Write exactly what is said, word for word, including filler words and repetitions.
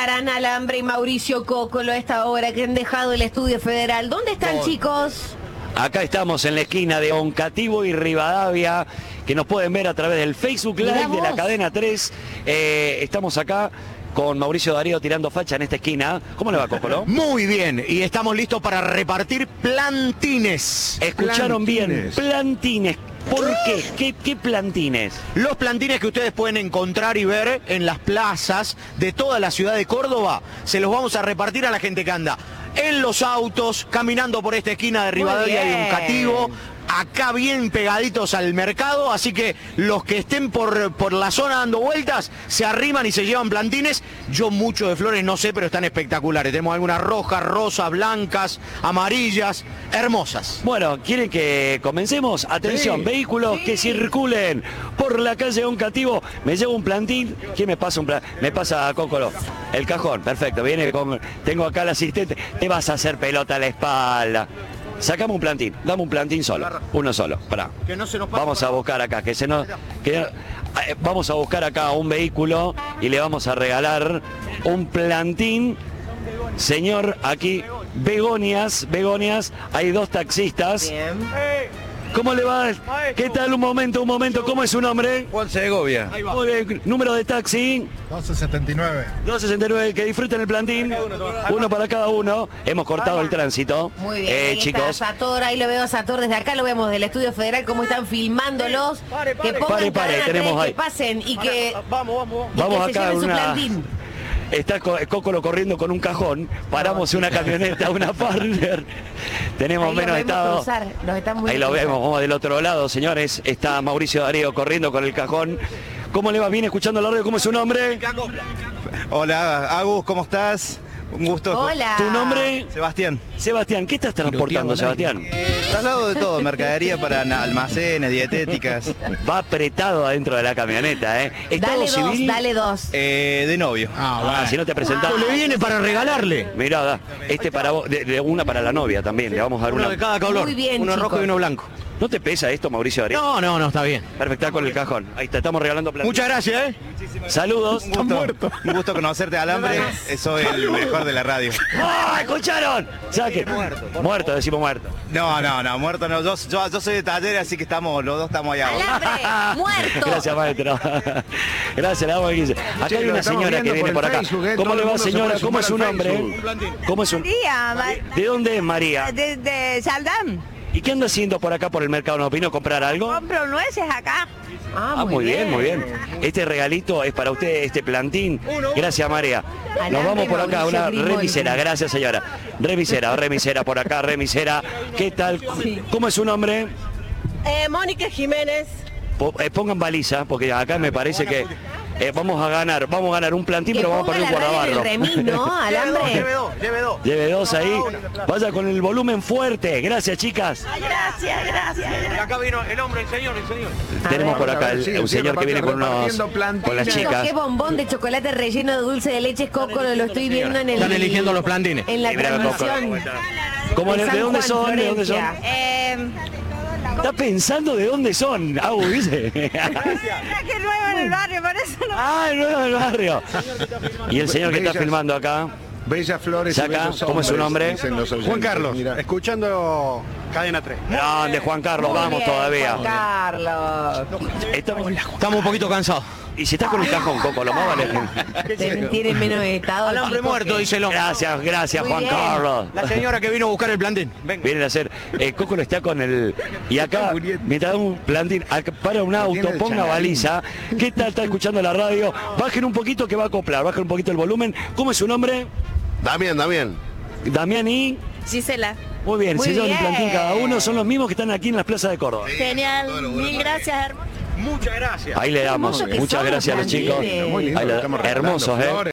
estarán Alambre y Mauricio Cócolo a esta hora que han dejado el Estudio Federal? ¿Dónde están, oh. chicos? Acá estamos en la esquina de Oncativo y Rivadavia, que nos pueden ver a través del Facebook Live de la Cadena tres. Eh, estamos acá con Mauricio Darío tirando facha en esta esquina. ¿Cómo le va, Cócolo? Muy bien, y estamos listos para repartir plantines. Escucharon plantines. bien, plantines. ¿Por qué? qué? ¿Qué plantines? Los plantines que ustedes pueden encontrar y ver en las plazas de toda la ciudad de Córdoba, se los vamos a repartir a la gente que anda en los autos, caminando por esta esquina de Rivadavia y Oncativo, acá bien pegaditos al mercado, así que los que estén por, por la zona dando vueltas, se arriman y se llevan plantines. Yo mucho de flores no sé, pero están espectaculares. Tenemos algunas rojas, rosas, blancas, amarillas, hermosas. Bueno, ¿quieren que comencemos? Atención, sí. vehículos sí. que circulen por la calle Oncativo. Me llevo un plantín. ¿Quién me pasa un plantín? Me pasa a Cócolo. El cajón, perfecto. Viene con... Tengo acá al asistente. Te vas a hacer pelota a la espalda. Sacamos un plantín, dame un plantín solo, uno solo, pará. Que no se nos vamos a buscar acá, que se nos... Que, eh, vamos a buscar acá un vehículo y le vamos a regalar un plantín. Señor, aquí, begonias, begonias, hay dos taxistas. Bien. ¿Cómo le va? ¿Qué tal? Un momento, un momento, ¿cómo es su nombre? Juan Segovia. Muy bien, número de taxi. doce setenta y nueve. doce setenta y nueve, que disfruten el plantín. Uno para cada uno. Hemos cortado el tránsito. Muy bien, eh, ahí chicos. está Sator, ahí lo veo a Sator desde acá, lo vemos del Estudio Federal, cómo están filmándolos. Que pongan pare, pare, tenemos ahí. Que pasen y que, vamos, vamos, y vamos que se acá lleven una... su plantín. Está Cócolo corriendo con un cajón, paramos una camioneta, una partner, tenemos ahí menos estado. Cruzar, ahí lo vemos, vamos del otro lado, señores. Está Mauricio Darío corriendo con el cajón. ¿Cómo le va? ¿Bien escuchando la radio? ¿Cómo es su nombre? Hola, Agus, ¿cómo estás? Un gusto. Hola. ¿Tu nombre? Sebastián. Sebastián, ¿qué estás transportando, Sebastián? Eh, traslado de todo, mercadería para almacenes, dietéticas. Va apretado adentro de la camioneta, ¿eh? ¿Estado dale civil? dos, dale dos. Eh, de novio. Ah, bueno. ah, si no te presentás. Ah, le viene para regalarle. Mirá, da, este para vos, de, de una para la novia también, le vamos a dar uno una. de cada color. Muy bien, uno chicos. rojo y uno blanco. ¿No te pesa esto, Mauricio Darío? No, no, no, está bien. Perfecto, está con el cajón. Ahí está, estamos regalando plantín. Muchas gracias, ¿eh? Saludos. Un gusto, un gusto conocerte, Alambre. Soy el mejor de la radio. ¡Ah, escucharon! Saque. Muerto, muerto, decimos muerto. No, no, no, muerto no. Yo, yo, yo soy de taller, así que estamos, los dos estamos allá. ¡Alambre! ¡Muerto! Gracias, maestro. Gracias, le damos a quince. Acá hay una señora que viene por acá. ¿Cómo le va, señora? ¿Cómo es su nombre? ¿Cómo es su nombre? ¿De dónde es María? De, de Saldán. ¿Y qué anda haciendo por acá por el mercado? ¿No vino a comprar algo? Compro nueces acá. Ah, ah, muy bien, muy bien. Este regalito es para usted, este plantín. Gracias, María. Nos vamos por acá, una remisera. Gracias, señora. Remisera, remisera por acá, remisera. ¿Qué tal? ¿Cómo es su nombre? Eh, Mónica Jiménez. Pongan baliza, porque acá me parece que eh, vamos a ganar, vamos a ganar un plantín, pero vamos a poner un guardabarro. Remis, ¿no? Alambre. Lleve dos, lleve dos. Lleve dos ahí. Vaya con el volumen fuerte. Gracias, chicas. Ay, gracias, gracias. Acá vino el hombre, el señor, el señor. Tenemos por acá el, un señor que viene con unos con las chicas. Qué bombón de chocolate relleno de dulce de leche Cócolo, lo estoy viendo en el. Están eligiendo los plantines. En la transmisión. ¿Cómo de, de dónde son? ¿De dónde son? Eh, Está pensando de dónde son, Agu, dice. que nuevo en el barrio, por eso no. Ah, el nuevo del barrio. Y el señor que está filmando acá. Bellas flores. Acá, ¿cómo es su nombre? Juan Carlos. Mira. Escuchando Cadena tres. Grande, Juan Carlos, Muy vamos bien, todavía. Juan Carlos. Estamos, Estamos un poquito cansados. y si está con el cajón, Coco, lo más vale. Tiene menos estado. Alambre muerto, dice el hombre. Gracias, gracias, Muy Juan bien. Carlos. La señora que vino a buscar el plantín. Venga. Vienen a hacer. Eh, Coco lo está con el. Y acá, mientras da un plantín, acá para un auto, ponga baliza. ¿Qué tal? Está escuchando la radio. Bajen un poquito que va a acoplar, bajen un poquito el volumen. ¿Cómo es su nombre? Damián, Damián. Damián y. Gisela. Muy bien, Muy se llevan un bien. plantín cada uno, son los mismos que están aquí en las plazas de Córdoba. Genial. Mil gracias, hermano. Muchas gracias. Ahí le damos. Hermoso que Muchas son gracias a los chicos. plantines. Muy lindo, Ahí le- estamos regalando hermosos, ¿eh? flores.